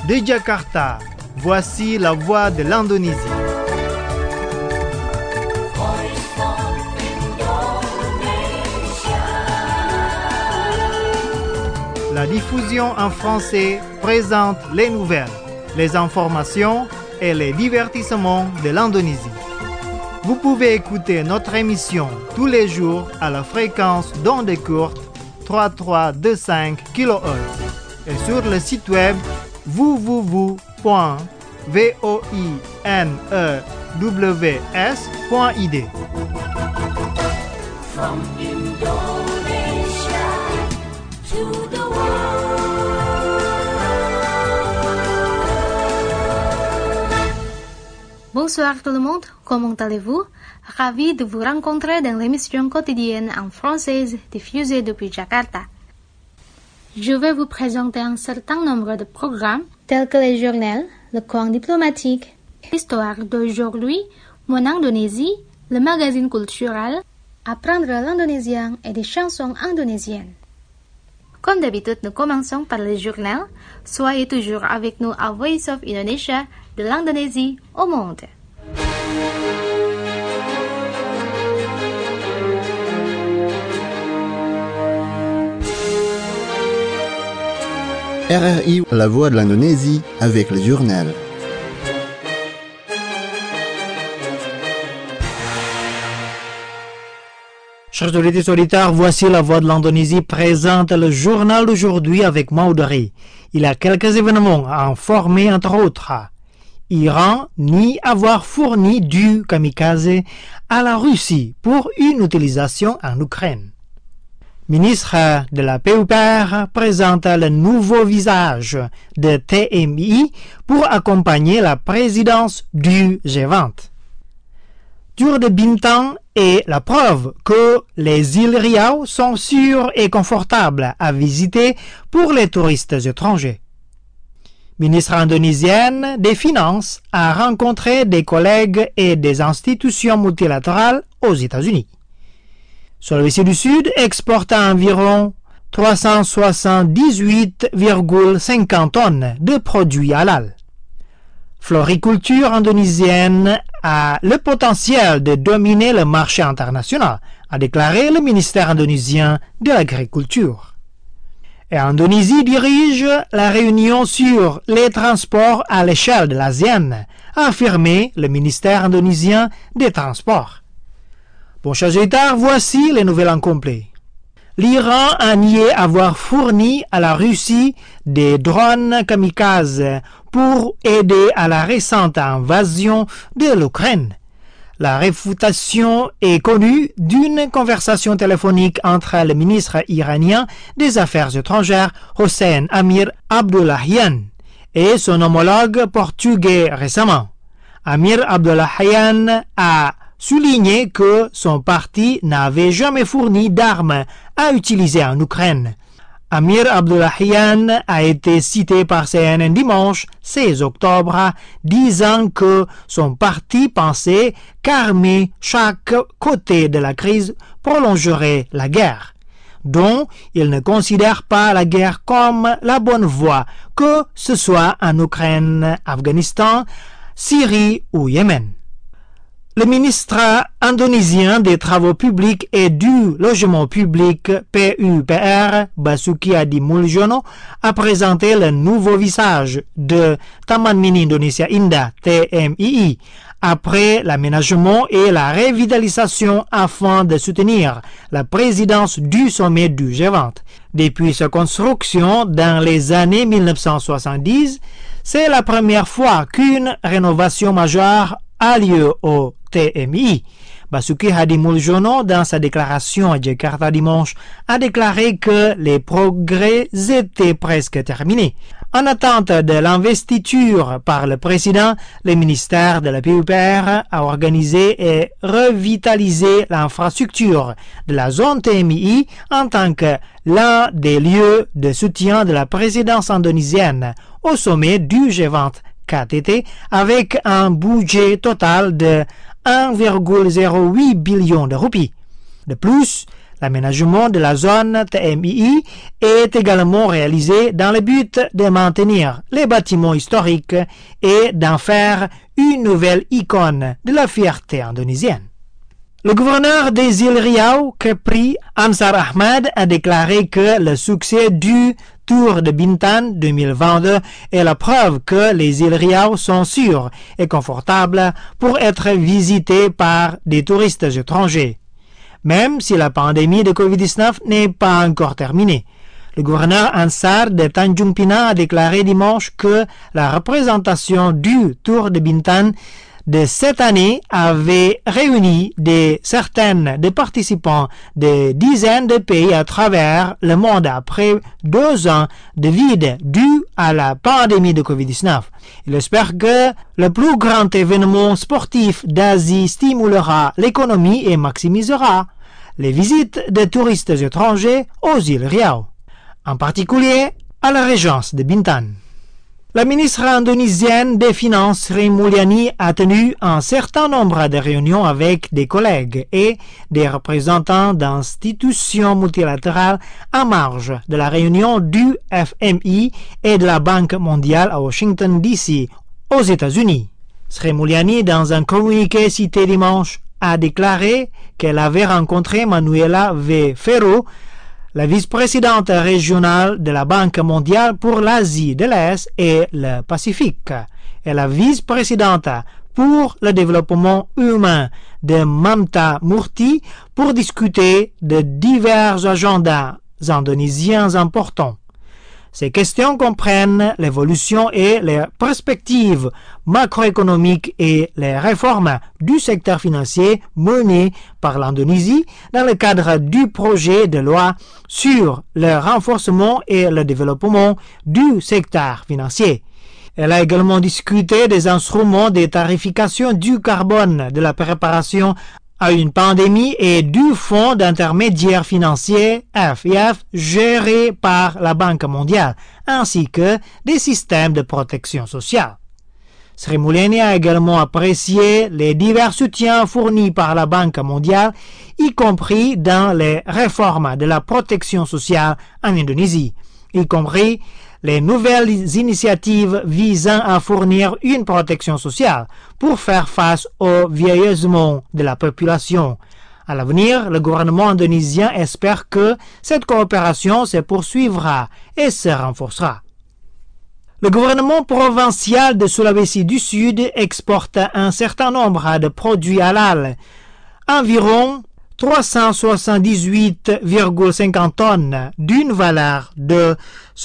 De Jakarta, voici la voix de l'Indonésie. La diffusion en français présente les nouvelles, les informations et les divertissements de l'Indonésie. Vous pouvez écouter notre émission tous les jours à la fréquence d'ondes courtes 3325 kHz et sur le site web www.voinews.id. From Indonesia to the Bonsoir tout le monde, comment allez-vous? Ravi de vous rencontrer dans l'émission quotidienne en française diffusée depuis Jakarta. Je vais vous présenter un certain nombre de programmes tels que les journaux, le coin diplomatique, l'histoire d'aujourd'hui, mon Indonésie, le magazine culturel, apprendre l'indonésien et des chansons indonésiennes. Comme d'habitude, nous commençons par les journaux. Soyez toujours avec nous à Voice of Indonesia, de l'Indonésie au monde. RRI, la voix de l'Indonésie, avec le journal. Chers auditeurs, voici la voix de l'Indonésie présente le journal d'aujourd'hui avec Maudari. Il y a quelques événements à informer entre autres. Iran nie avoir fourni du kamikaze à la Russie pour une utilisation en Ukraine. Ministre de la PUPR présente le nouveau visage de TMI pour accompagner la présidence du G20. Tour de Bintang est la preuve que les îles Riau sont sûres et confortables à visiter pour les touristes étrangers. Ministre indonésienne des Finances a rencontré des collègues et des institutions multilatérales aux États-Unis. Sulawesi du Sud exporte environ 378,50 tonnes de produits halal. Floriculture indonésienne a le potentiel de dominer le marché international, a déclaré le ministère indonésien de l'Agriculture. Et Indonésie dirige la réunion sur les transports à l'échelle de l'ASEAN, a affirmé le ministère indonésien des Transports. Bon, chers auditeurs, voici les nouvelles en complet. L'Iran a nié avoir fourni à la Russie des drones kamikazes pour aider à la récente invasion de l'Ukraine. La réfutation est connue d'une conversation téléphonique entre le ministre iranien des Affaires étrangères Hossein Amir Abdollahian et son homologue portugais récemment. Amir Abdollahian a souligné que son parti n'avait jamais fourni d'armes à utiliser en Ukraine. Amir Abdollahian a été cité par CNN dimanche 16 octobre, disant que son parti pensait qu'armer chaque côté de la crise prolongerait la guerre, dont il ne considère pas la guerre comme la bonne voie, que ce soit en Ukraine, Afghanistan, Syrie ou Yémen. Le ministre indonésien des Travaux publics et du Logement public PUPR, Basuki Hadi Muljono, a présenté le nouveau visage de Taman Mini Indonesia Indah, TMII, après l'aménagement et la revitalisation afin de soutenir la présidence du sommet du G20. Depuis sa construction dans les années 1970, c'est la première fois qu'une rénovation majeure a lieu au TMI. Basuki Hadi Muljono, dans sa déclaration à Jakarta dimanche, a déclaré que les progrès étaient presque terminés. En attente de l'investiture par le président, le ministère de la PUPR a organisé et revitalisé l'infrastructure de la zone TMI en tant que l'un des lieux de soutien de la présidence indonésienne au sommet du G20 KTT avec un budget total de 1,08 billion de roupies. De plus, L'aménagement de la zone TMII est également réalisé dans le but de maintenir les bâtiments historiques et d'en faire une nouvelle icône de la fierté indonésienne. Le gouverneur des îles Riau, Kepri Ansar Ahmad, a déclaré que le succès du Tour de Bintan 2022 est la preuve que les îles Riau sont sûres et confortables pour être visitées par des touristes étrangers, même si la pandémie de COVID-19 n'est pas encore terminée. Le gouverneur Ansar de Tanjung Pinang a déclaré dimanche que la représentation du Tour de Bintan de cette année avait réuni des centaines de participants de dizaines de pays à travers le monde après 2 ans de vide dû à la pandémie de COVID-19. Il espère que le plus grand événement sportif d'Asie stimulera l'économie et maximisera les visites de touristes étrangers aux îles Riau, en particulier à la régence de Bintan. La ministre indonésienne des Finances, Sri Mulyani, a tenu un certain nombre de réunions avec des collègues et des représentants d'institutions multilatérales en marge de la réunion du FMI et de la Banque mondiale à Washington, D.C., aux États-Unis. Sri Mulyani, dans un communiqué cité dimanche, a déclaré qu'elle avait rencontré Manuela V. Ferro, la vice-présidente régionale de la Banque mondiale pour l'Asie de l'Est et le Pacifique, et la vice-présidente pour le développement humain de Mamta Murty pour discuter de divers agendas indonésiens importants. Ces questions comprennent l'évolution et les perspectives macroéconomiques et les réformes du secteur financier menées par l'Indonésie dans le cadre du projet de loi sur le renforcement et le développement du secteur financier. Elle a également discuté des instruments de tarification du carbone, de la préparation à une pandémie et du Fonds d'intermédiaire financier FIF géré par la Banque mondiale, ainsi que des systèmes de protection sociale. Sri Mulyani a également apprécié les divers soutiens fournis par la Banque mondiale, y compris dans les réformes de la protection sociale en Indonésie, y compris les nouvelles initiatives visant à fournir une protection sociale pour faire face au vieillissement de la population. À l'avenir, le gouvernement indonésien espère que cette coopération se poursuivra et se renforcera. Le gouvernement provincial de Sulawesi du Sud exporte un certain nombre de produits halal, environ 378,50 tonnes d'une valeur de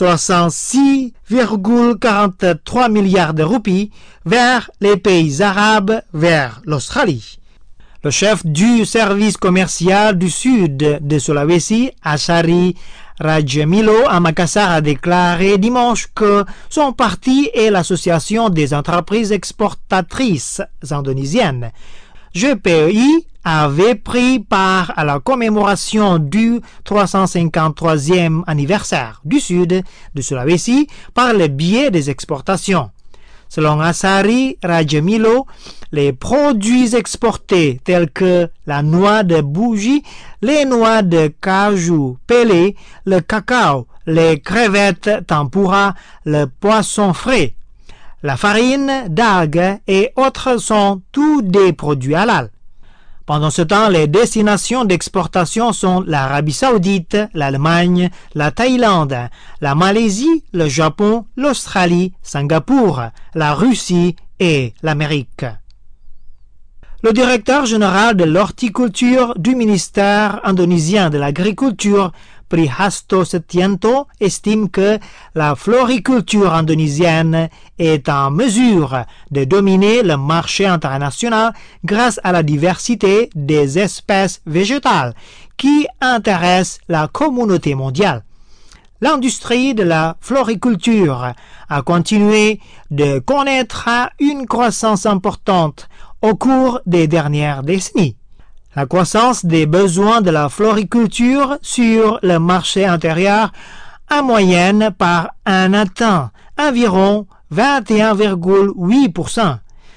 66,43 milliards de roupies vers les pays arabes, vers l'Australie. Le chef du service commercial du sud de Sulawesi, Ashari Rajamilo à Makassar, a déclaré dimanche que son parti et l'Association des entreprises exportatrices indonésiennes, GPEI, avait pris part à la commémoration du 353e anniversaire du sud de Sulawesi par le biais des exportations. Selon Ashari Rajamilo, les produits exportés tels que la noix de bougie, les noix de cajou pelées, le cacao, les crevettes tempura, le poisson frais, la farine d'algues et autres sont tous des produits halal. Pendant ce temps, les destinations d'exportation sont l'Arabie Saoudite, l'Allemagne, la Thaïlande, la Malaisie, le Japon, l'Australie, Singapour, la Russie et l'Amérique. Le directeur général de l'horticulture du ministère indonésien de l'Agriculture, Prihasto Setianto, estime que la floriculture indonésienne est en mesure de dominer le marché international grâce à la diversité des espèces végétales qui intéressent la communauté mondiale. L'industrie de la floriculture a continué de connaître une croissance importante au cours des dernières décennies. La croissance des besoins de la floriculture sur le marché intérieur en moyenne par an atteint environ 21,8%.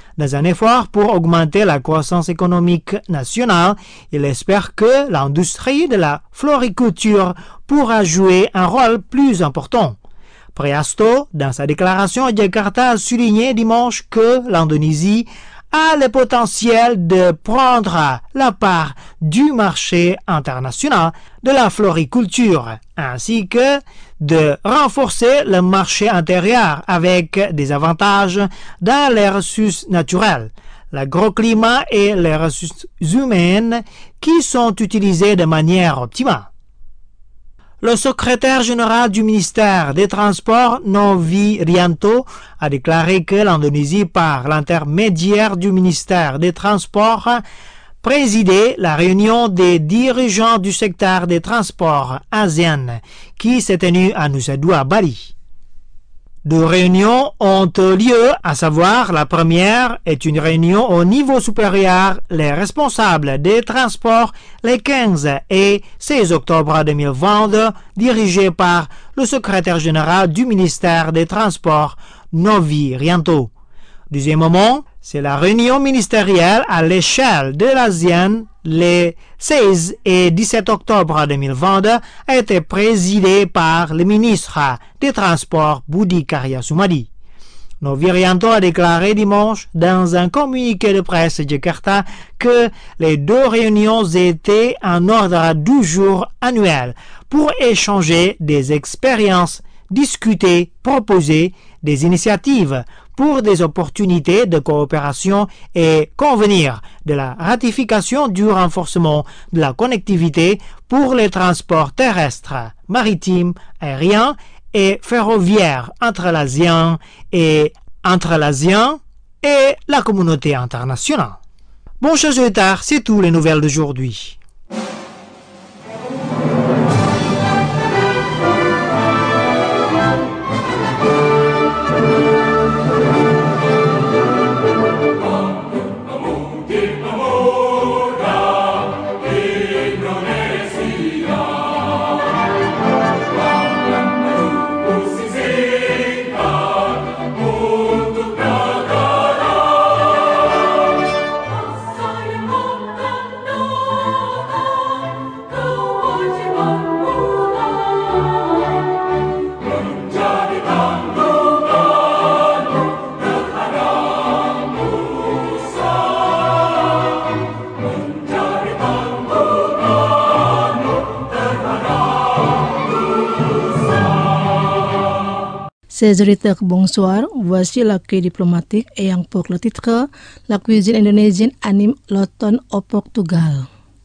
Dans un effort pour augmenter la croissance économique nationale, il espère que l'industrie de la floriculture pourra jouer un rôle plus important. Prasetyo, dans sa déclaration à Jakarta, a souligné dimanche que l'Indonésie a le potentiel de prendre la part du marché international de la floriculture, ainsi que de renforcer le marché intérieur avec des avantages dans les ressources naturelles, l'agroclimat et les ressources humaines qui sont utilisées de manière optimale. Le secrétaire général du ministère des Transports, Novi Rianto, a déclaré que l'Indonésie, par l'intermédiaire du ministère des Transports, présidait la réunion des dirigeants du secteur des transports ASEAN qui s'est tenue à Nusa Dua, Bali. Deux réunions ont lieu, à savoir la première est une réunion au niveau supérieur, les responsables des transports, les 15 et 16 octobre 2022, dirigée par le secrétaire général du ministère des Transports, Novi Rianto. Deuxième moment, c'est la réunion ministérielle à l'échelle de l'ASEAN les 16 et 17 octobre 2022 a été présidée par le ministre des Transports Budi Karya Sumadi. Novi Rianto a déclaré dimanche dans un communiqué de presse Jakarta que les deux réunions étaient en ordre du jour annuel pour échanger des expériences, discuter, proposer des initiatives pour des opportunités de coopération et convenir de la ratification du renforcement de la connectivité pour les transports terrestres, maritimes, aériens et ferroviaires entre l'ASEAN et la communauté internationale. Bon, chers auditeurs, c'est tout les nouvelles d'aujourd'hui. Chers auditeurs, bonsoir. Voici l'accueil diplomatique ayant pour le titre La cuisine indonésienne anime l'automne au Portugal.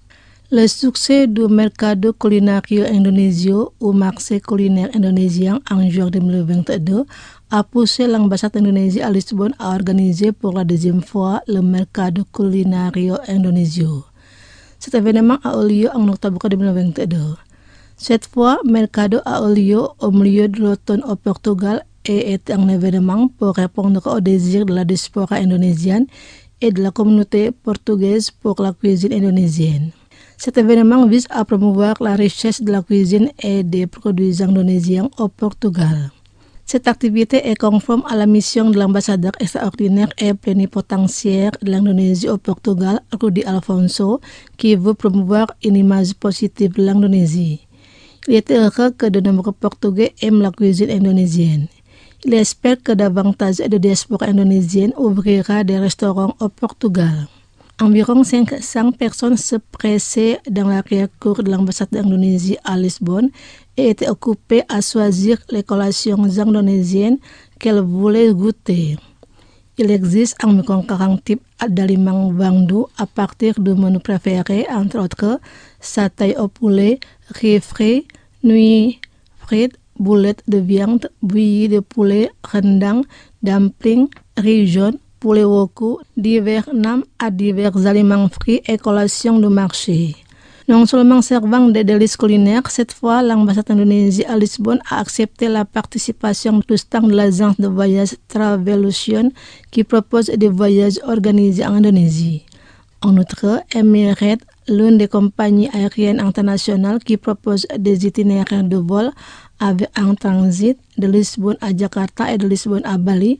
Le succès du Mercado Culinario Indonesio ou marché culinaire indonésien en juin 2022 a poussé l'ambassade d'Indonésie à Lisbonne à organiser pour la deuxième fois le Mercado Culinario Indonesio. Cet événement a eu lieu en octobre 2022. Cette fois, Mercado a eu lieu au milieu de l'automne au Portugal et est un événement pour répondre aux désirs de la diaspora indonésienne et de la communauté portugaise pour la cuisine indonésienne. Cet événement vise à promouvoir la richesse de la cuisine et des produits indonésiens au Portugal. Cette activité est conforme à la mission de l'ambassadeur extraordinaire et plénipotentiaire de l'Indonésie au Portugal, Rudy Alfonso, qui veut promouvoir une image positive de l'Indonésie. Il est heureux que de nombreux Portugais aiment la cuisine indonésienne. Il espère que davantage de diaspora indonésienne ouvrira des restaurants au Portugal. Environ 500 personnes se pressaient dans l'arrière-cour de l'ambassade d'Indonésie à Lisbonne et étaient occupées à choisir les collations indonésiennes qu'elles voulaient goûter. Il existe environ 40 types d'aliments vendus à partir de menus préférés, entre autres satay au poulet, riz frit, nouilles frites, boulettes de viande, bouillie de poulet, rendang, dumpling, riz jaune, poulet woku, divers names à divers aliments frits et collations de marché. Non seulement servant des délices culinaires, cette fois, l'ambassade d'Indonésie à Lisbonne a accepté la participation du stand de l'agence de voyage Travelution qui propose des voyages organisés en Indonésie. En outre, Emirates, l'une des compagnies aériennes internationales qui propose des itinéraires de vol avec un transit de Lisbonne à Jakarta et de Lisbonne à Bali,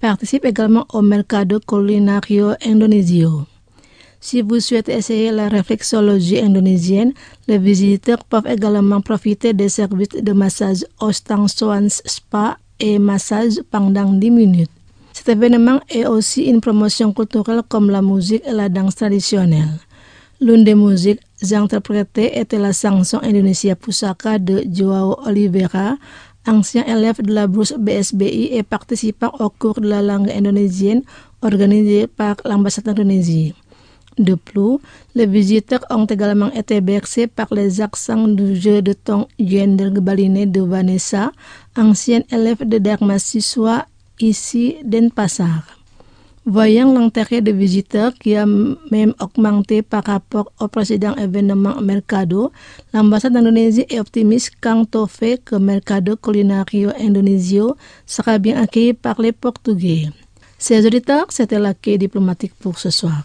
participe également au Mercado Culinario Indonesio. Si vous souhaitez essayer la réflexologie indonésienne, les visiteurs peuvent également profiter des services de massage Ostang Swans Spa et massage pendant 10 minutes. Cet événement est aussi une promotion culturelle comme la musique et la danse traditionnelle. L'une des musiques interprétées était la chanson Indonesia Pusaka de Joao Oliveira, ancien élève de la bourse BSBI et participant au cours de la langue indonésienne organisé par l'ambassade d'Indonésie. De plus, les visiteurs ont également été bercés par les accents du jeu de ton gender baliné de Vanessa, ancienne élève de Dharma Siswa ici Denpasar. Voyant l'intérêt des visiteurs qui a même augmenté par rapport au précédent événement Mercado, l'ambassade d'Indonésie est optimiste quant au fait que Mercado Culinario Indonesio sera bien accueilli par les Portugais. Chers auditeurs, c'était la quai diplomatique pour ce soir.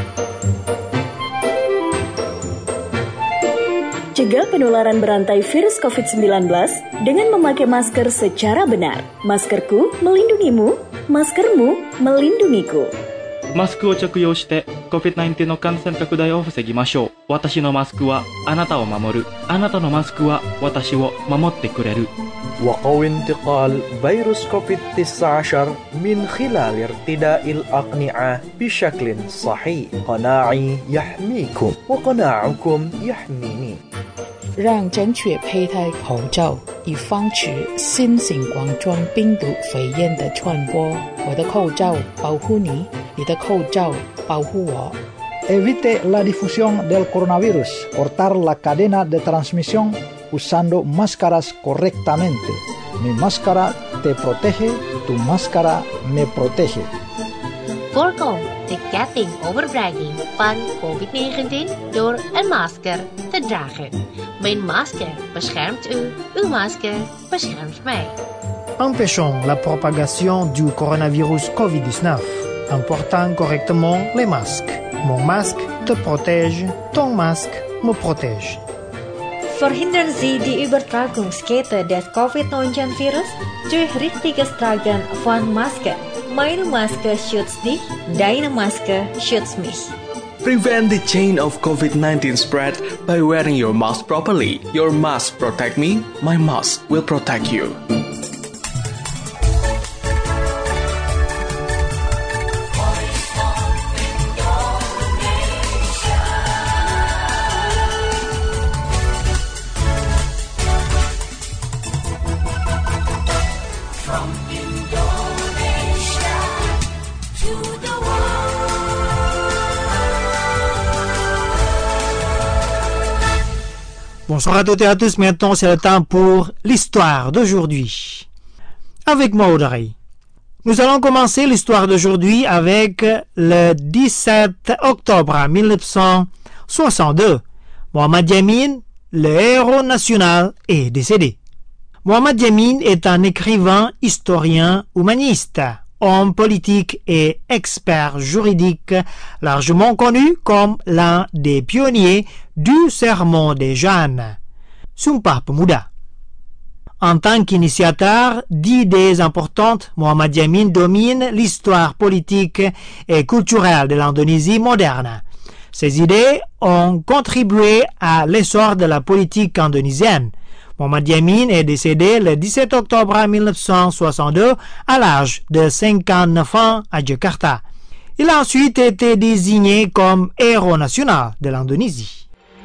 Cegah penularan berantai virus COVID-19 dengan memakai masker secara benar. Maskerku melindungimu, maskermu melindungiku. マスクを着用して COVID-19 の感染拡大を防ぎましょう。私のマスクはあなたを守る。あなたのマスクは私を守ってくれる。 وقو انتقال فيروس كوفيد-19 من خلال ارتداء الأقنعة بشكل صحيح. قناعي يحميكم وقناعكم يحميني. 让正确佩戴口罩，以防止新型冠状病毒肺炎的传播。我的口罩保护你，你的口罩保护我。 Evite la difusión del coronavirus. Cortar la cadena de transmisión usando máscaras correctamente. Mi máscara te protege, tu máscara me protege. Voorkom de ketting overbrenging van COVID-19 door een masker te dragen. Mijn masker beschermt u, uw masker beschermt mij. Empêchons la propagation du coronavirus COVID-19 en portant correctement les masques. Mon masque te protège, ton masque me protège. Verhindern Sie die Übertragungskette des Covid-19-Virus durch richtiges Tragen von Masken. Meine Maske schützt dich, deine Maske schützt mich. Prevent the chain of COVID-19 spread by wearing your mask properly. Your mask protect me, my mask will protect you. Bonsoir à toutes et à tous, maintenant c'est le temps pour l'histoire d'aujourd'hui. Avec moi Audrey. Nous allons commencer l'histoire d'aujourd'hui avec le 17 octobre 1962. Mohamed Yamin, le héros national, est décédé. Mohamed Yamin est un écrivain, historien, humaniste, homme politique et expert juridique, largement connu comme l'un des pionniers du Sermon des Jeunes, Sumpah Pemuda. En tant qu'initiateur d'idées importantes, Mohamed Yamin domine l'histoire politique et culturelle de l'Indonésie moderne. Ses idées ont contribué à l'essor de la politique indonésienne. Mohamed Yamin est décédé le 17 octobre 1962 à l'âge de 59 ans à Jakarta. Il a ensuite été désigné comme héros national de l'Indonésie.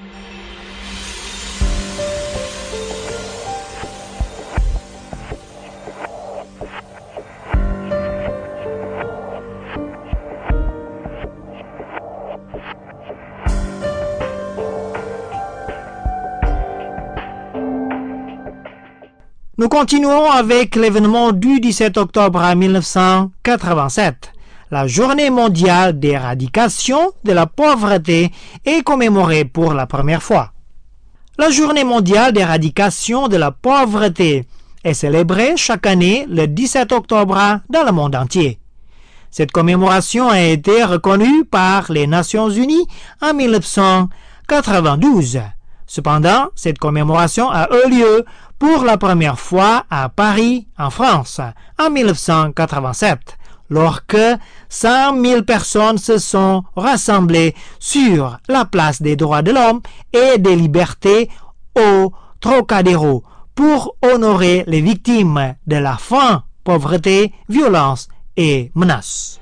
Nous continuons avec l'événement du 17 octobre 1987. La journée mondiale d'éradication de la pauvreté est commémorée pour la première fois. La journée mondiale d'éradication de la pauvreté est célébrée chaque année le 17 octobre dans le monde entier. Cette commémoration a été reconnue par les Nations Unies en 1992. Cependant, cette commémoration a eu lieu pour la première fois à Paris, en France, en 1987, lorsque 100 000 personnes se sont rassemblées sur la place des droits de l'homme et des libertés au Trocadéro pour honorer les victimes de la faim, pauvreté, violence et menaces.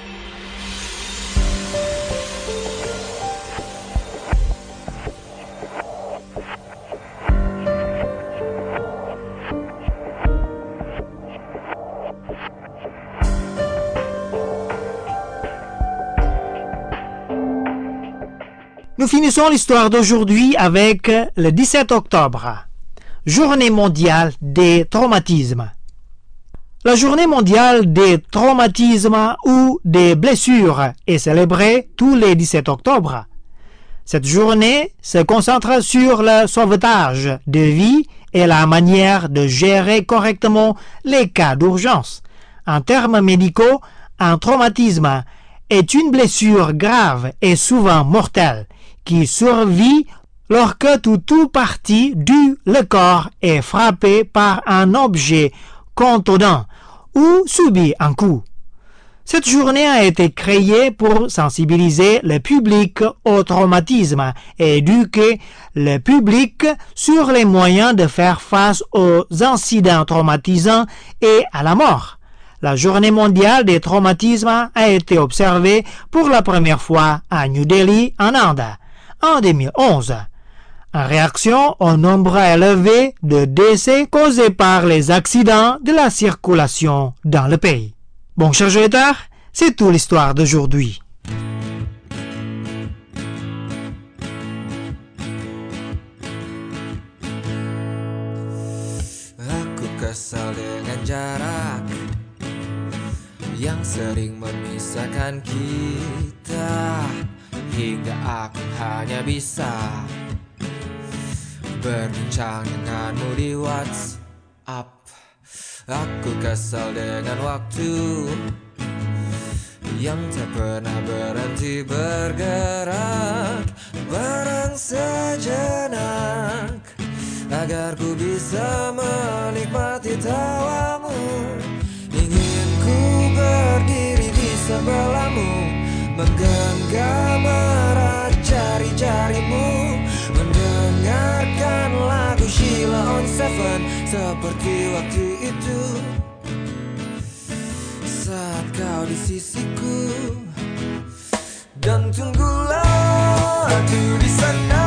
Nous finissons l'histoire d'aujourd'hui avec le 17 octobre, Journée mondiale des traumatismes. La Journée mondiale des traumatismes ou des blessures est célébrée tous les 17 octobre. Cette journée se concentre sur le sauvetage de vie et la manière de gérer correctement les cas d'urgence. En termes médicaux, un traumatisme est une blessure grave et souvent mortelle qui survit lorsque toute partie du corps est frappée par un objet contondant ou subit un coup. Cette journée a été créée pour sensibiliser le public au traumatisme et éduquer le public sur les moyens de faire face aux incidents traumatisants et à la mort. La Journée mondiale des traumatismes a été observée pour la première fois à New Delhi, en Inde, en 2011, en réaction au nombre élevé de décès causés par les accidents de la circulation dans le pays. Bon, chers auditeurs, c'est toute l'histoire d'aujourd'hui. Aku kesal dengan jarak yang sering memisahkan kita, hingga aku hanya bisa berbincang denganmu di WhatsApp. Aku kesal dengan waktu yang tak pernah berhenti bergerak, barang sejenak agar ku bisa menikmati tawamu. Ingin ku berdiri di sebelahmu, menggenggam erat jari-jarimu, mendengarkan lagu Sheila on Seven seperti waktu itu saat kau di sisiku. Dan tunggulah aku di sana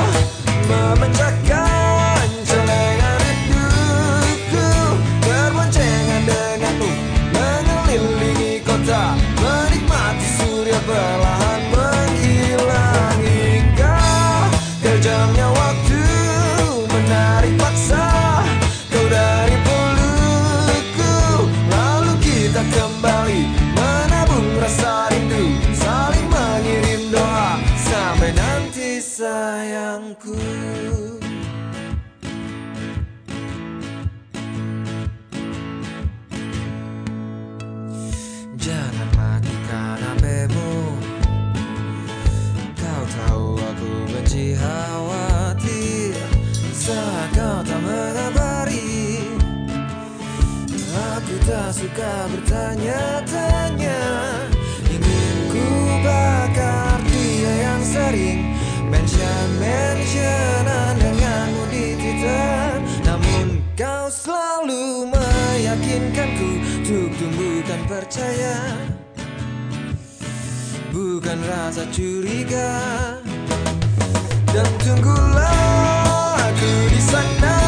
memecahkan celengan rinduku, berboncengan denganmu mengelilingi kota, menikmati surya perlahan menghilang hingga kejamnya waktu menarik paksa kau dari pelukku. Lalu kita kembali menabung rasa rindu, saling mengirim doa sampai nanti sayangku. Jangan matikan HP-mu, kau tahu aku benci khawatir saat kau tak mengabari. Aku tak suka bertanya-tanya, ingin ku bakar dia yang sering mention-mentionan denganmu di Twitter. Namun kau selalu meyakinkanku untuk tumbuhkan percaya, bukan rasa curiga. Dan tunggulah aku di sana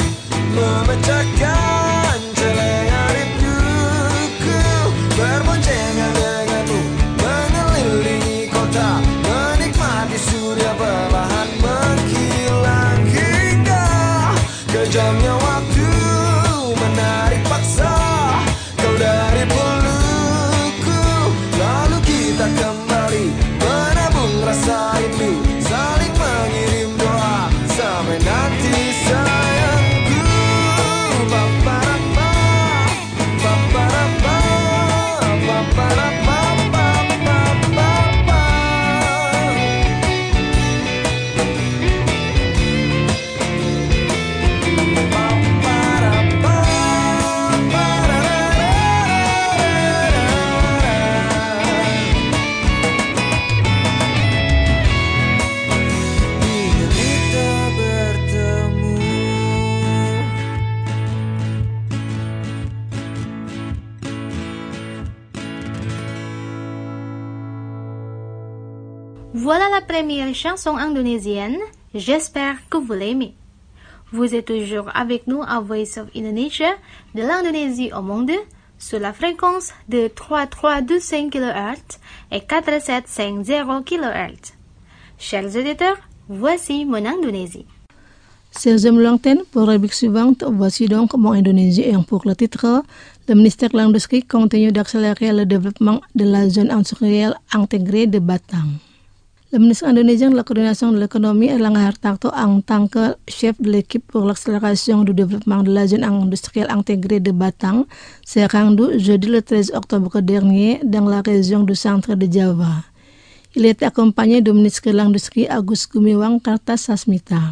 memecahkan celengan rinduku, berboncengan denganmu mengelilingi kota, menikmati surya perlahan menghilang hingga kejamnya waktu menarik paksa kau dari pelukku. Lalu kita kembali menabung rasa rindu, saling mengirim doa sampai nanti sayangku. Paparapa, paparapa, paparapa, paparapa. Voilà la première chanson indonésienne. J'espère que vous l'aimez. Vous êtes toujours avec nous à Voice of Indonesia, de l'Indonésie au monde, sur la fréquence de 3325 kHz et 4750 kHz. Chers auditeurs, voici mon Indonésie. Chers amis l'antenne, pour la rubrique suivante, voici donc mon Indonésie et pour le titre, le ministère de l'Industrie continue d'accélérer le développement de la zone industrielle intégrée de Batang. Le ministre indonésien de la coordination de l'économie, Erlangga Hartarto, en tant que chef de l'équipe pour l'accélération du développement de la zone industrielle intégrée de Batang, s'est rendu jeudi le 13 octobre dernier dans la région du centre de Java. Il est accompagné du ministre de l'Industrie, Agus Gumiwang Kartasasmita.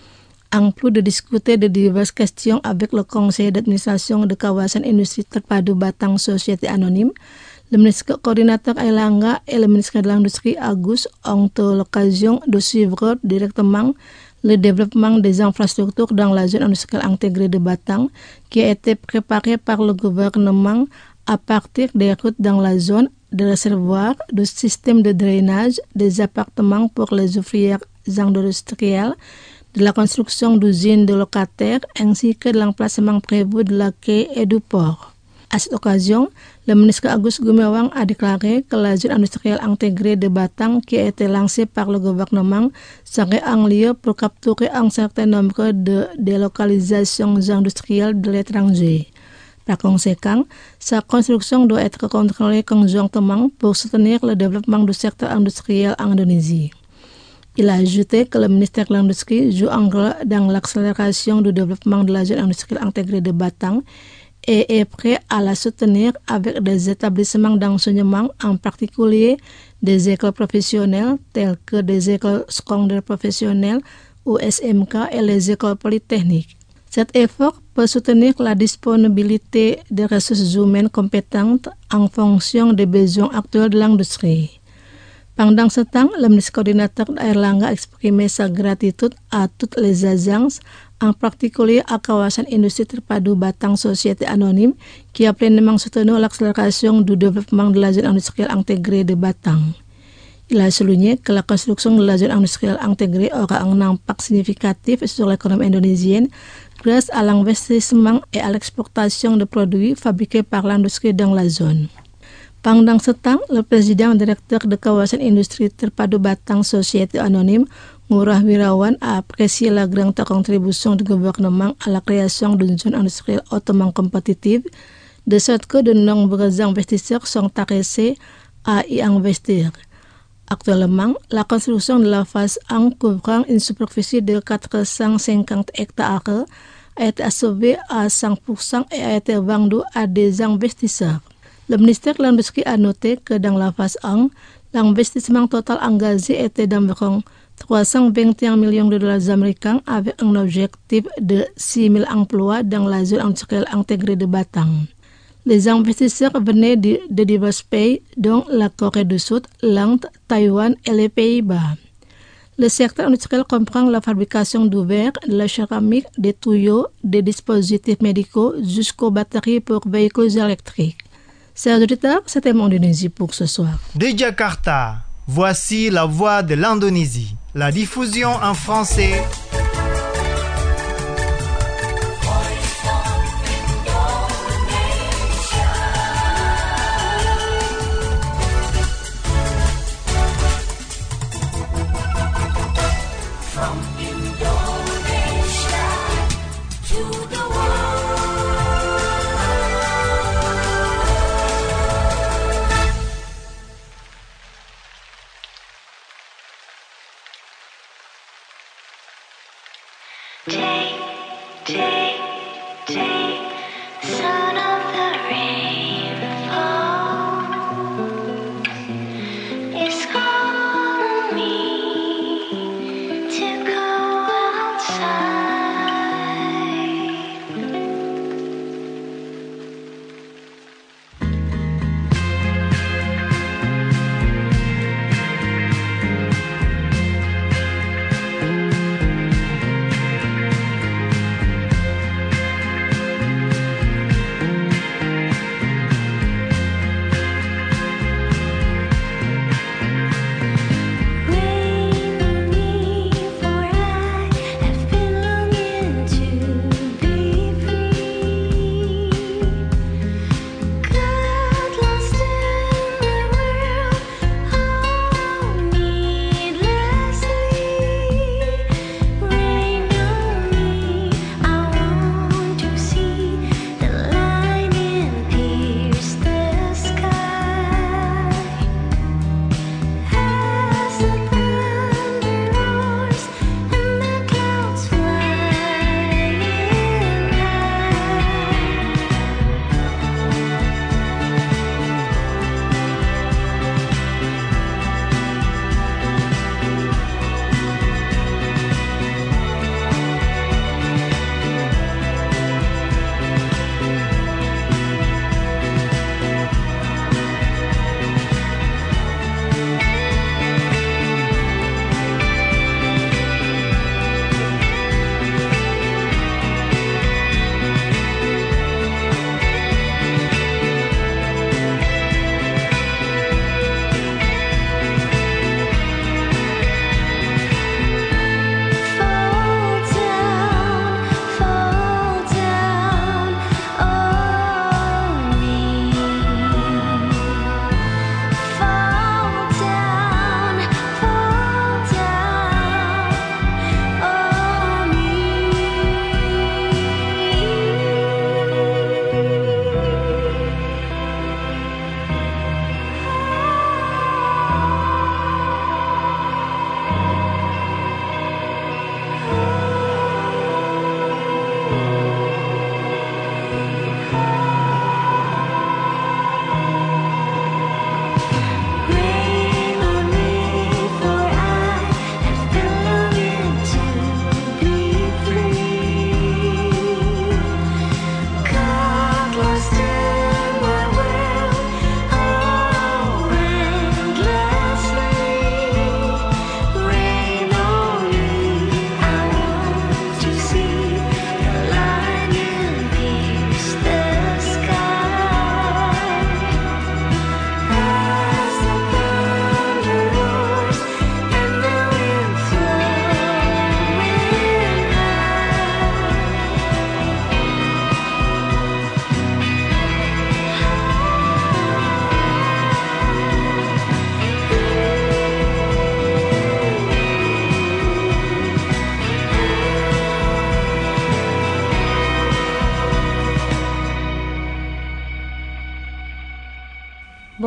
En plus de discuter de diverses questions avec le conseil d'administration de kawasan industrie terpadu Batang Société Anonyme, le ministre coordinateur Erlangga et le ministre de l'Industrie Agus ont eu l'occasion de suivre directement le développement des infrastructures dans la zone industrielle intégrée de Batang qui a été préparée par le gouvernement à partir des routes dans la zone, des réservoirs, du système de drainage, des appartements pour les ouvriers industriels, de la construction d'usines de locataires ainsi que de l'emplacement prévu de la quai et du port. À cette occasion, le ministre Agus Gumiwang a déclaré que la zone industrielle intégrée de Batang qui a été lancée par le gouvernement serait un lieu pour capturer un certain nombre de délocalisations industrielles de l'étranger. Par conséquent, sa construction doit être contrôlée conjointement pour soutenir le développement du secteur industriel en Indonésie. Il a ajouté que le ministère de l'Industrie joue un rôle dans l'accélération du développement de la zone industrielle intégrée de Batang et est prêt à la soutenir avec des établissements d'enseignement, en particulier des écoles professionnelles telles que des écoles secondaires professionnelles ou SMK et les écoles polytechniques. Cet effort peut soutenir la disponibilité des ressources humaines compétentes en fonction des besoins actuels de l'industrie. Pendant ce temps, le ministre coordinateur Erlangga a exprimé sa gratitude à toutes les agences, en particulier à kawasan industrie terpadu Batang Société Anonyme, qui a pleinement soutenu l'accélération du développement de la zone industrielle intégrée de Batang. Il a souligné que la construction de la zone industrielle intégrée aura un impact significatif sur l'économie indonésienne grâce à l'investissement et à l'exportation de produits fabriqués par l'industrie dans la zone. Pendant ce temps, le président directeur de kawasan industrie terpadu Batang Société Anonyme, Ngurah Wirawan, a apprécié la grande contribution du gouvernement à la création d'une zone industrielle hautement compétitive, de sorte que de nombreux investisseurs sont intéressés à y investir. Actuellement, la construction de la phase 1 couvrant une superficie de 450 hectares a été achevée à 100% et a été vendue à des investisseurs. Le ministère de l'Industrie a noté que dans la phase 1, l'investissement total engagé était d'environ 321 millions de dollars américains avec un objectif de 6 000 emplois dans la zone industrielle intégrée de Batang. Les investisseurs venaient de divers pays, dont la Corée du Sud, l'Inde, Taïwan et les Pays-Bas. Le secteur industriel comprend la fabrication du verre, de la céramique, des tuyaux, des dispositifs médicaux jusqu'aux batteries pour véhicules électriques. Chers auditeurs, c'était mon Indonésie pour ce soir. De Jakarta, voici la voix de l'Indonésie. La diffusion en français.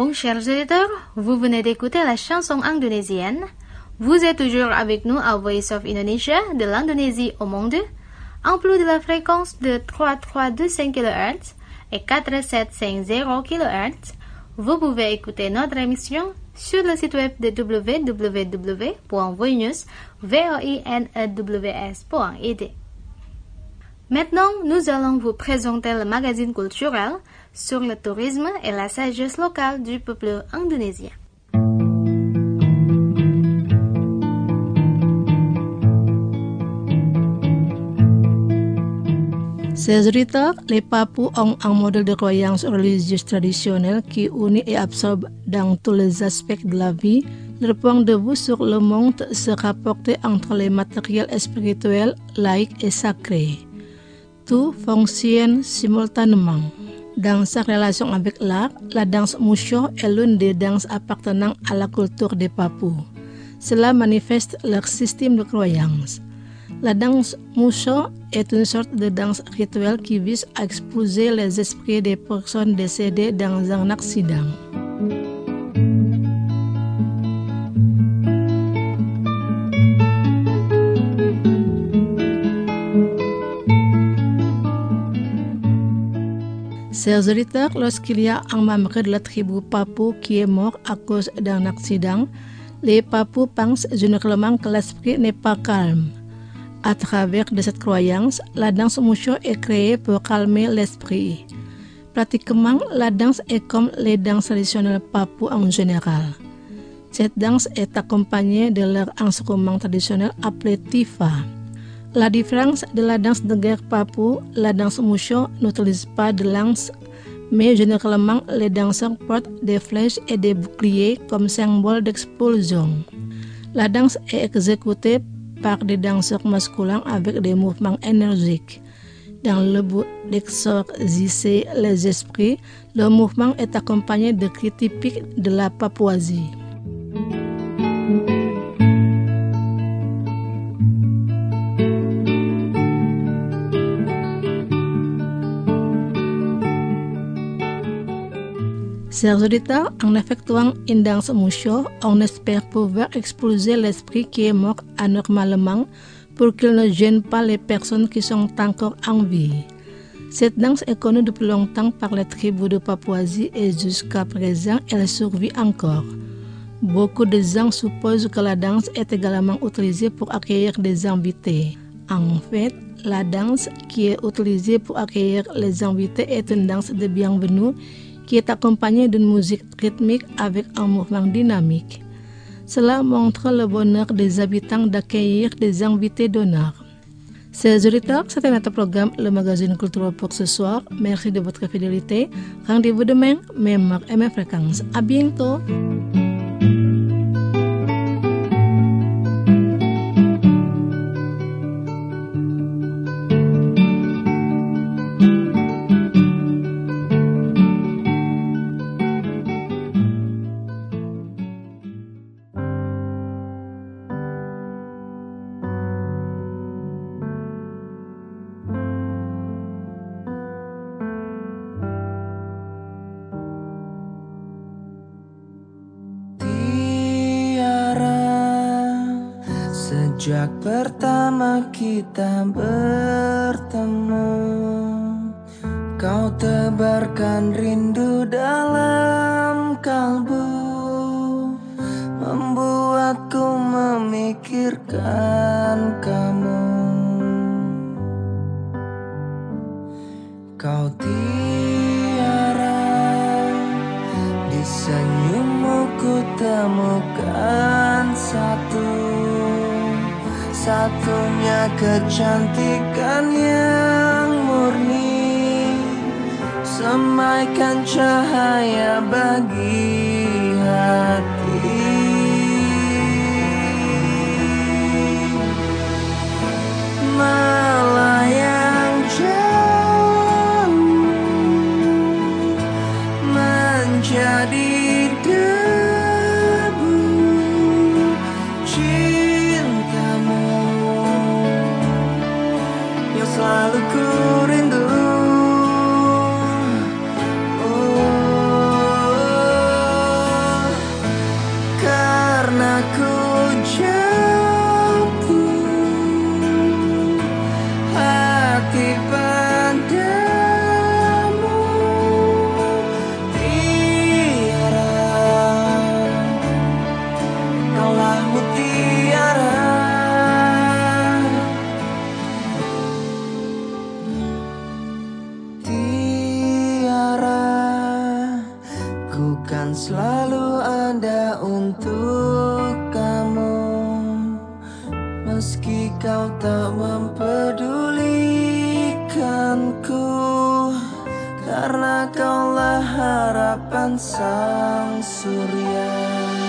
Bon, chers auditeurs, vous venez d'écouter la chanson indonésienne. Vous êtes toujours avec nous à Voice of Indonesia, de l'Indonésie au monde, en plus de la fréquence de 3325 kHz et 4750 kHz. Vous pouvez écouter notre émission sur le site web de www.voinews.id. Maintenant, nous allons vous présenter le magazine culturel sur le tourisme et la sagesse locale du peuple indonésien. Ces auditeurs, les Papous ont un modèle de croyance religieuse traditionnelle qui unit et absorbe dans tous les aspects de la vie. Leur point de vue sur le monde se rapporte entre les matériels et spirituels, laïques et sacrés. Tout fonctionne simultanément. Dans sa relation avec l'art, la danse Musho est l'une des danses appartenant à la culture des Papous. Cela manifeste leur système de croyance. La danse Musho est une sorte de danse rituelle qui vise à expulser les esprits des personnes décédées dans un accident. Chers auditeurs, lorsqu'il y a un membre de la tribu Papou qui est mort à cause d'un accident, les Papous pensent généralement que l'esprit n'est pas calme. À travers de cette croyance, la danse Musho est créée pour calmer l'esprit. Pratiquement, la danse est comme les danses traditionnelles Papou en général. Cette danse est accompagnée de leur instrument traditionnel appelé tifa. La différence de la danse de guerre Papou, la danse Musho n'utilise pas de lance, mais généralement les danseurs portent des flèches et des boucliers comme symbole d'expulsion. La danse est exécutée par des danseurs masculins avec des mouvements énergiques. Dans le but d'exorciser les esprits, le mouvement est accompagné de cris typiques de la Papouasie. Chers auditeurs, en effectuant une danse Musho, on espère pouvoir expulser l'esprit qui est mort anormalement pour qu'il ne gêne pas les personnes qui sont encore en vie. Cette danse est connue depuis longtemps par les tribus de Papouasie et jusqu'à présent, elle survit encore. Beaucoup de gens supposent que la danse est également utilisée pour accueillir des invités. En fait, la danse qui est utilisée pour accueillir les invités est une danse de bienvenue qui est accompagnée d'une musique rythmique avec un mouvement dynamique. Cela montre le bonheur des habitants d'accueillir des invités d'honneur. Chers auditeurs, c'était notre programme, le magazine culturel pour ce soir. Merci de votre fidélité. Rendez-vous demain, même heure et même fréquence. À bientôt. Sejak pertama kita bertemu, kau tebarkan rindu dalam kalbu, membuatku memikirkan kamu. Kau tiara, di senyummu ku temukan satunya kecantikan yang murni, semaikan cahaya bagi hati. Melayang jauh menjadi debu cintamu yang selalu ku rindu. Oh, jatuh hati padamu, tiara, kaulah mutiara. Ku kan selalu ada untuk kamu, meski kau tak mempedulikanku, karena kaulah harapan sang surya.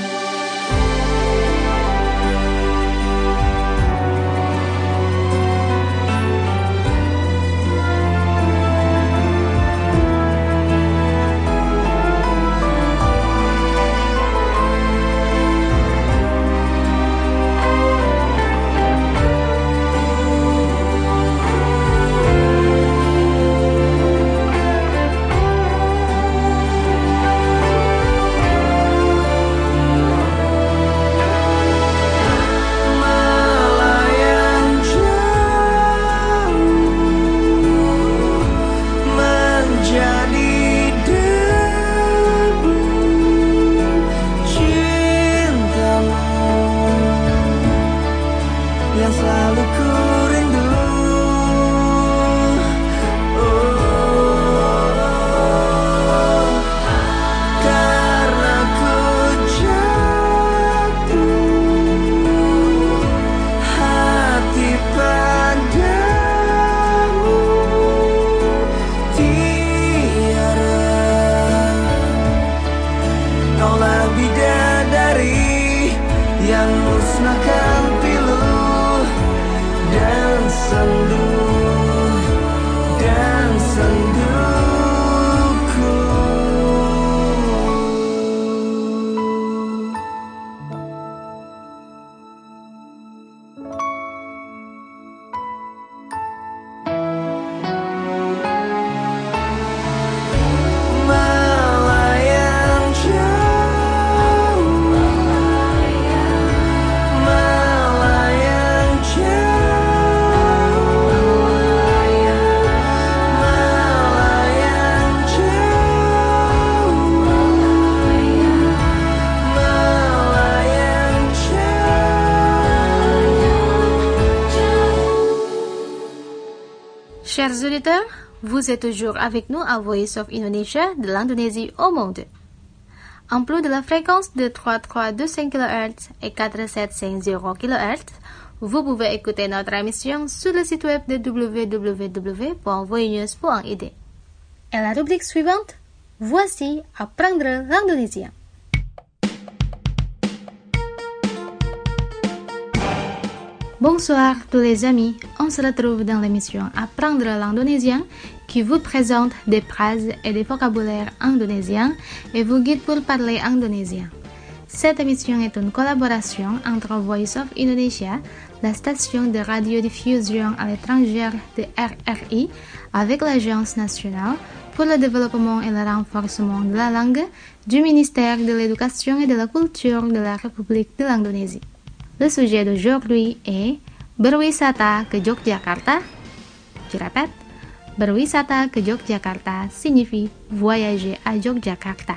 Chers auditeurs, vous êtes toujours avec nous à Voice of Indonesia de l'Indonésie au monde. En plus de la fréquence de 3325 kHz et 4750 kHz, vous pouvez écouter notre émission sur le site web de www.voinews.id. Et la rubrique suivante, voici Apprendre l'Indonésien. Bonsoir tous les amis, on se retrouve dans l'émission Apprendre l'Indonésien qui vous présente des phrases et des vocabulaires indonésiens et vous guide pour parler indonésien. Cette émission est une collaboration entre Voice of Indonesia, la station de radiodiffusion à l'étranger de RRI, avec l'Agence nationale pour le développement et le renforcement de la langue du ministère de l'Éducation et de la Culture de la République de l'Indonésie. Le sujet d'aujourd'hui est berwisata ke Yogyakarta. Je répète, berwisata ke Yogyakarta signifie voyager à Yogyakarta.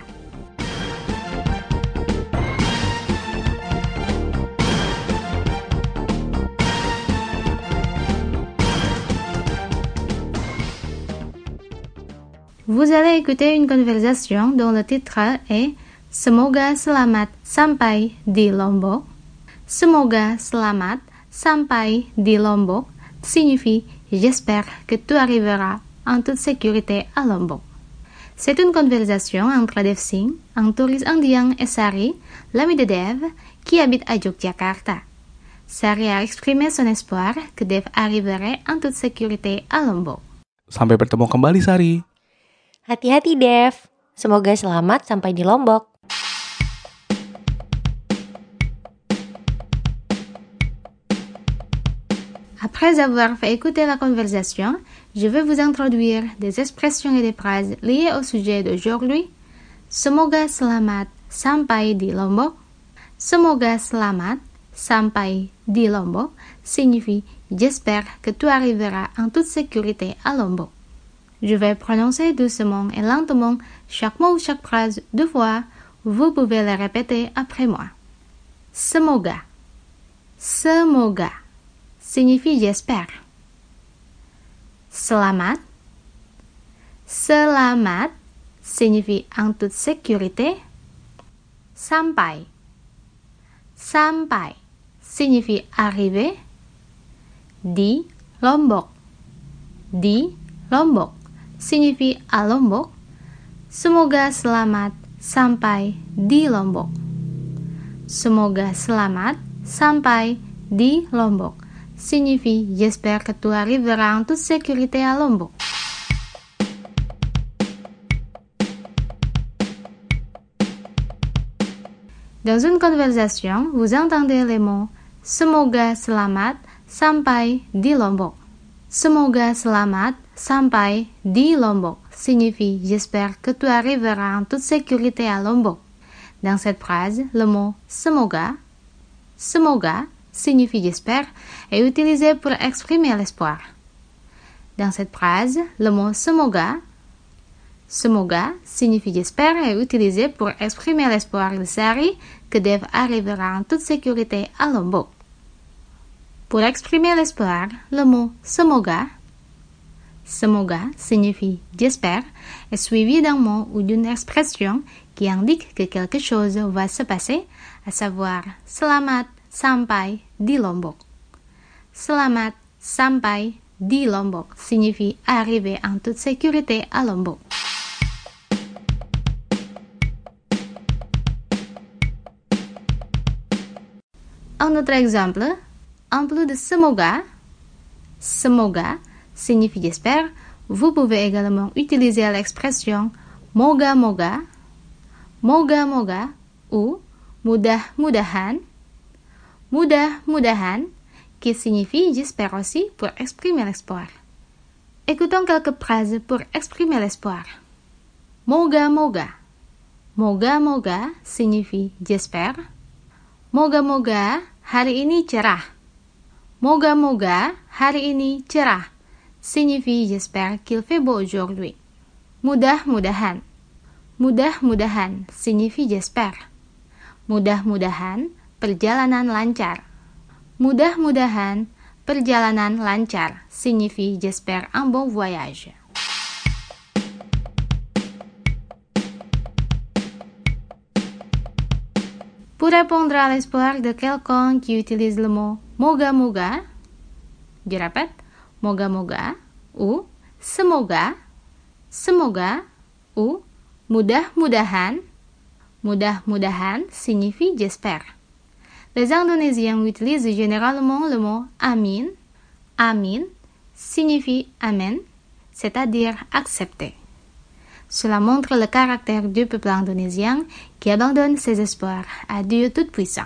Vous allez écouter une conversation dont le titre est Semoga selamat sampai di Lombok. Semoga selamat sampai di Lombok signifie j'espère que tu arriveras en toute sécurité à Lombok. C'est une conversation entre Devsing, un touriste indien, et Sari, l'ami de Dev, qui habite à Yogyakarta. Sari a exprimé son espoir que Dev arriverait en toute sécurité à Lombok. Sampai bertemu kembali, Sari. Hati-hati, Dev. Semoga selamat sampai di Lombok. Après avoir fait écouter la conversation, je vais vous introduire des expressions et des phrases liées au sujet d'aujourd'hui. Semoga selamat sampai di Lombok. Semoga selamat sampai di Lombok signifie j'espère que tu arriveras en toute sécurité à Lombok. Je vais prononcer doucement et lentement chaque mot ou chaque phrase 2 fois. Vous pouvez le répéter après moi. Semoga. Semoga signifie j'espère. Selamat. Selamat signifie en toute sécurité. Sampai. Sampai signifie arriver. Di Lombok. Di Lombok signifie à Lombok. Semoga selamat sampai di Lombok. Semoga selamat sampai di Lombok signifie j'espère que tu arriveras en toute sécurité à Lombok. Dans une conversation, vous entendez les mots semoga selamat sampai di Lombok. Semoga selamat sampai di Lombok signifie j'espère que tu arriveras en toute sécurité à Lombok. Dans cette phrase, le mot semoga signifie j'espère est utilisé pour exprimer l'espoir. Dans cette phrase, le mot semoga signifie j'espère est utilisé pour exprimer l'espoir de Sari que Dev arrivera en toute sécurité à Lombok. Pour exprimer l'espoir, le mot semoga signifie j'espère est suivi d'un mot ou d'une expression qui indique que quelque chose va se passer, à savoir selamat sampai di Lombok. Selamat sampai di Lombok signifie arriver en toute sécurité à Lombok. Un autre exemple, en plus de semoga signifie j'espère, vous pouvez également utiliser l'expression moga-moga ou mudah-mudahan qui signifie j'espère aussi pour exprimer l'espoir. Écoutons quelques phrases pour exprimer l'espoir. Moga-moga signifie j'espère. Moga-moga hari ini cerah. Moga-moga hari ini cerah signifie j'espère qu'il fait beau aujourd'hui. Mudah-mudahan signifie j'espère. Mudah-mudahan perjalanan lancar. Mudah-mudahan perjalanan lancar signifie j'espère un bon voyage. Pour répondre à l'espoir de quelqu'un qui utilise le mot moga-moga, je répète, moga-moga ou semoga ou mudah-mudahan signifie j'espère. Les Indonésiens utilisent généralement le mot amin signifie amen, c'est-à-dire accepter. Cela montre le caractère du peuple indonésien qui abandonne ses espoirs à Dieu Tout-Puissant.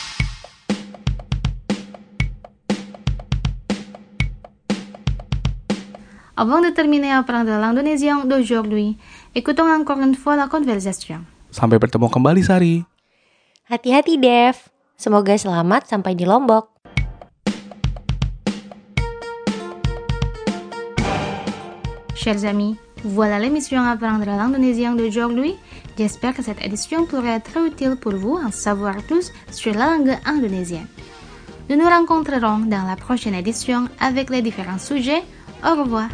Avant de terminer à apprendre l'indonésien d'aujourd'hui, écoutons encore une fois la conversation. Sampai bertemu kembali, Sari. Hati-hati, Dev. Semoga selamat sampai di Lombok. Chers amis, voilà l'émission Apprendre l'indonésien d'aujourd'hui. J'espère que cette édition pourrait être utile pour vous en savoir plus sur la langue indonésienne. Nous nous rencontrerons dans la prochaine édition avec les différents sujets. Au revoir.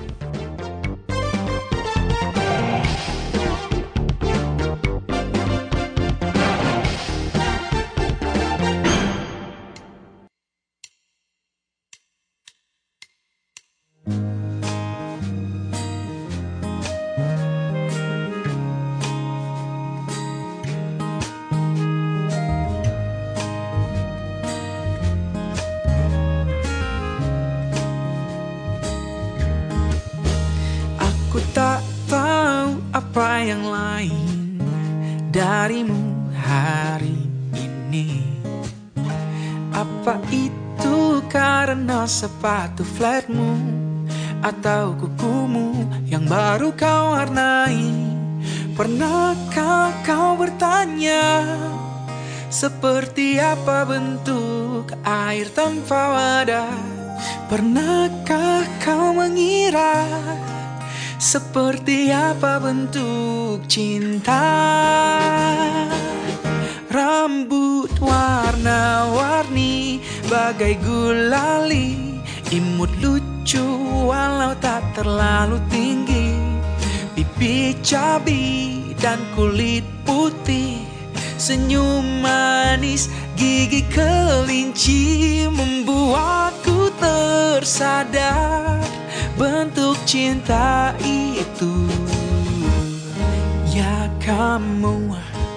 Apa yang lain darimu hari ini? Apa itu karena sepatu flatmu atau kukumu yang baru kau warnai? Pernahkah kau bertanya Seperti apa bentuk air tanpa wadah? Pernahkah kau mengira seperti apa bentuk cinta? Rambut warna-warni bagai gulali, imut lucu walau tak terlalu tinggi, pipi cabi dan kulit putih, senyum manis gigi kelinci, membuatku tersadar bentuk cinta itu. Ya kamu,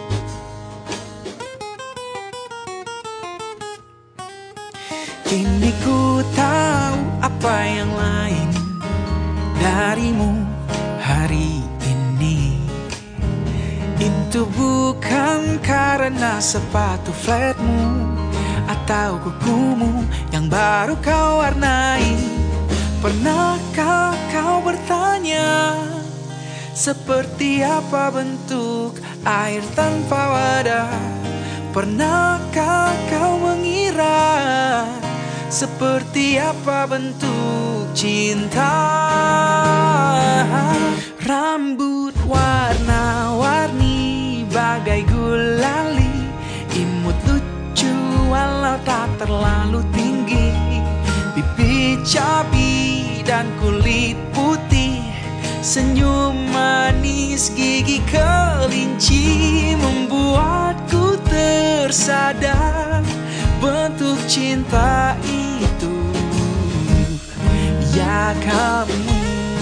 kini ku tahu apa yang lain darimu hari ini. Itu bukan karena sepatu flatmu atau kukumu yang baru kau warnai. Pernahkah kau bertanya seperti apa bentuk air tanpa wadah? Pernahkah kau mengira seperti apa bentuk cinta? Rambut warna-warni bagai gulali, imut lucu walau tak terlalu tinggi, pipi cabi dan kulit putih, senyum manis gigi kelinci, membuatku tersadar bentuk cinta itu. Ya kamu,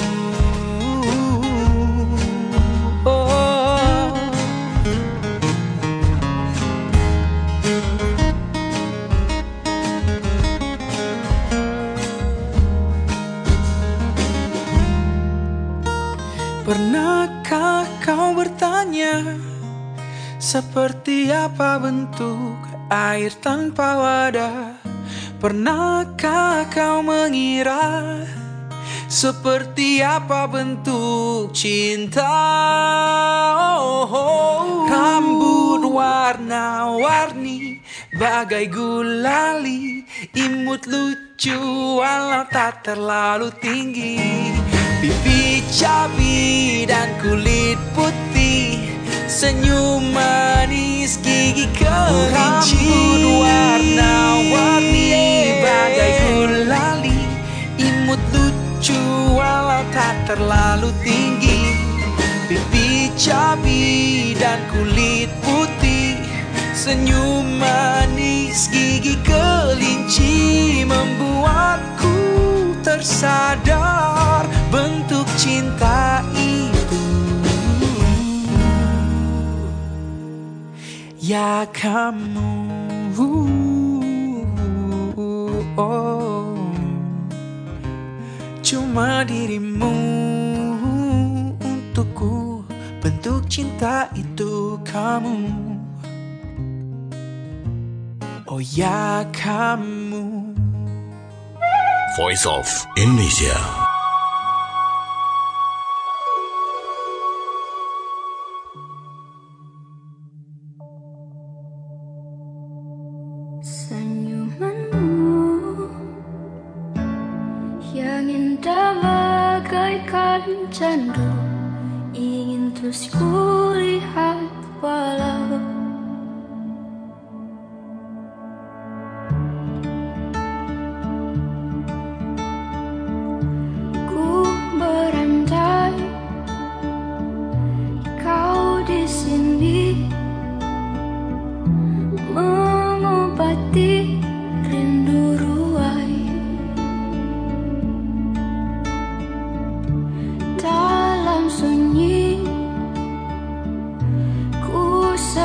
pernahkah kau bertanya seperti apa bentuk air tanpa wadah? Pernahkah kau mengira seperti apa bentuk cinta? Rambut warna-warni bagai gulali, imut lucu walau tak terlalu tinggi, pipi cabi dan kulit putih, senyum manis gigi kelinci. Rambut warna-warni bagai gulali, imut lucu walau tak terlalu tinggi, pipi cabi dan kulit putih, senyum manis gigi kelinci, membuatku tersadar bentuk cinta itu. Ya kamu, cuma dirimu untukku, bentuk cinta itu kamu. Oh ya kamu. Voice of Indonesia. Senyumanmu yang indah bagaikan candu, ingin terus kulihat walau ku berandai kau di sini mengobati rindu ruai. Dalam sunyi ku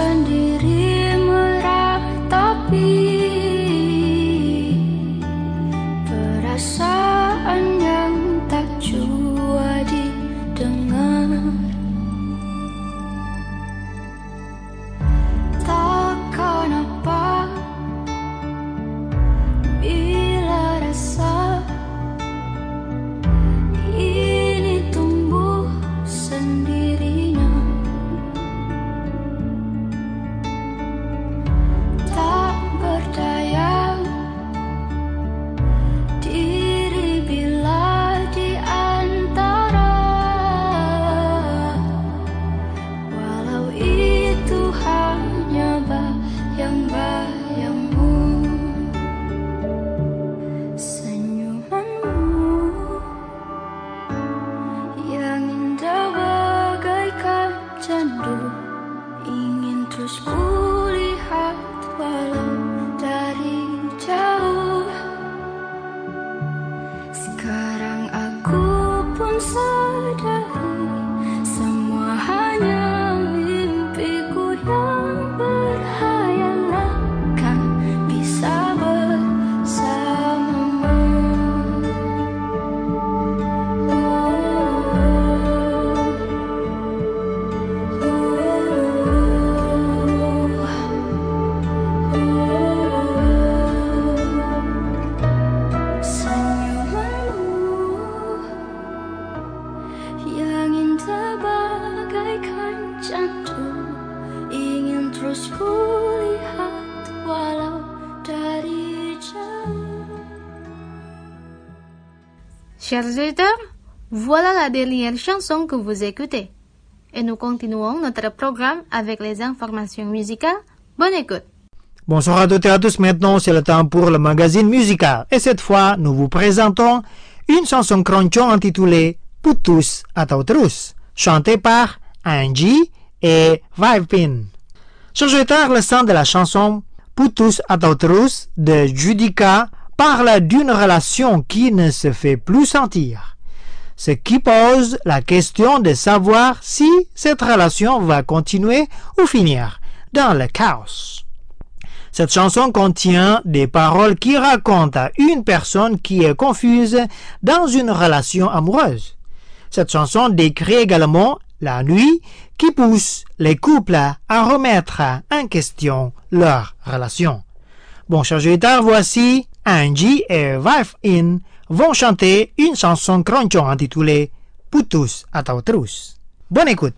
Chers auditeurs, voilà la dernière chanson que vous écoutez. Et nous continuons notre programme avec les informations musicales. Bonne écoute. Bonsoir à toutes et à tous, maintenant c'est le temps pour le magazine musical. Et cette fois, nous vous présentons une chanson keroncong intitulée Putus atau Terus, chantée par Angie et Vivepin. Chers auditeurs, le son de la chanson Putus atau Terus de Judika parle d'une relation qui ne se fait plus sentir, ce qui pose la question de savoir si cette relation va continuer ou finir dans le chaos. Cette chanson contient des paroles qui racontent à une personne qui est confuse dans une relation amoureuse. Cette chanson décrit également la nuit qui pousse les couples à remettre en question leur relation. Bon, chers auditeurs, voici Angie et Vivepin vont chanter une chanson keroncong intitulée Putus atau Terus. Bonne écoute.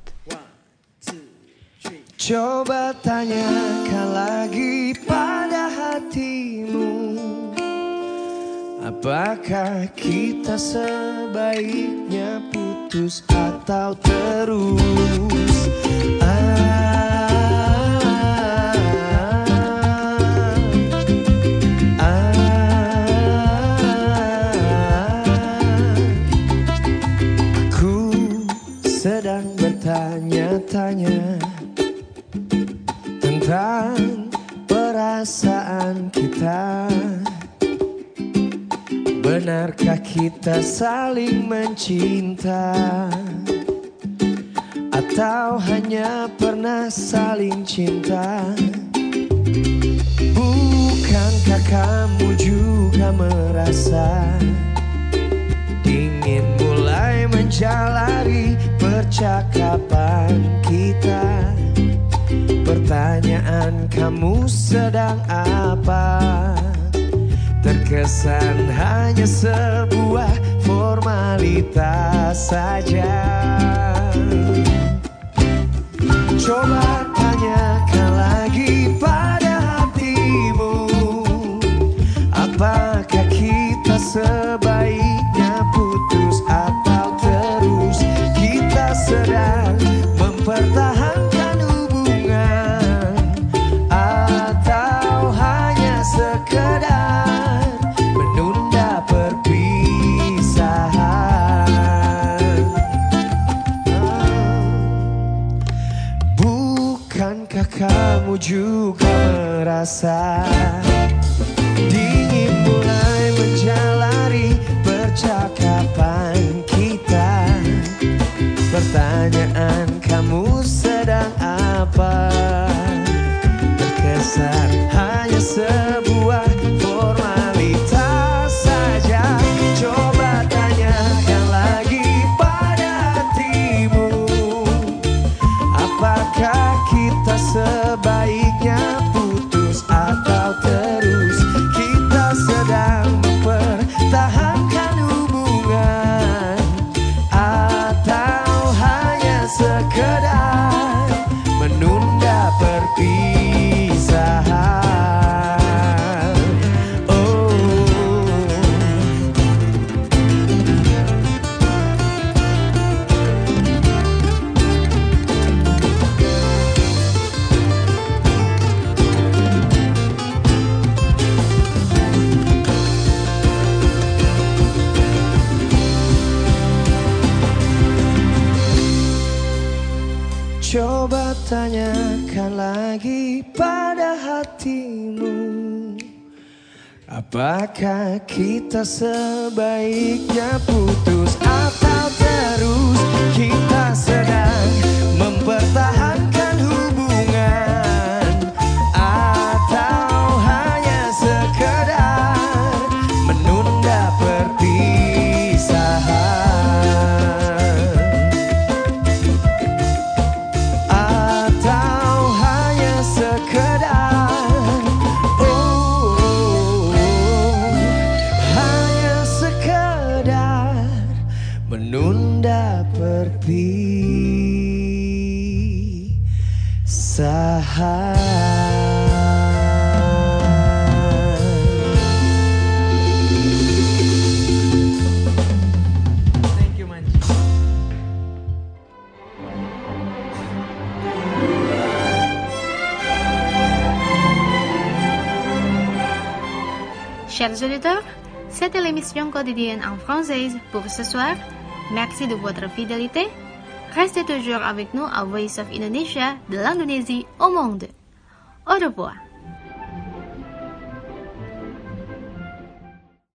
Coba tanyakan lagi pada hatimu, apakah kita sebaiknya putus atau terus? Aku sedang bertanya-tanya tentang perasaan kita. Benarkah kita saling mencinta, atau hanya pernah saling cinta? Bukankah kamu juga merasa ingin mulai menjalari percakapan kita? Pertanyaan kamu sedang apa? Terkesan hanya sebuah formalitas saja. Coba tanyakan lagi pada hatimu, apakah kita sebaiknya putus atau terus? Kita sedang mempertahankan hubungan, atau hanya sekedar menunda perpisahan? Bukankah kamu juga merasa ingin mulai menjalari percakapan kita? Pertanyaan kamu sedang apa? Terkesan hanya sebuah formalitas saja. Coba tanyakan lagi pada hatimu, apakah kita sebaiknya putus atau terus? Kita sedang mempertahankan hubungan, atau hanya sekedar menunda perpisahan? Oh, coba tanyakan lagi pada hatimu, apakah kita sebaiknya putus atau terus? Kita sedang mempertahankan hubungan, atau hanya sekedar menunda perpisahan? Menunda perpisahan. Chers auditeurs, c'était l'émission quotidienne en française pour ce soir. Merci de votre fidélité. Restez toujours avec nous à Voice of Indonesia de l'Indonésie au monde. Au revoir.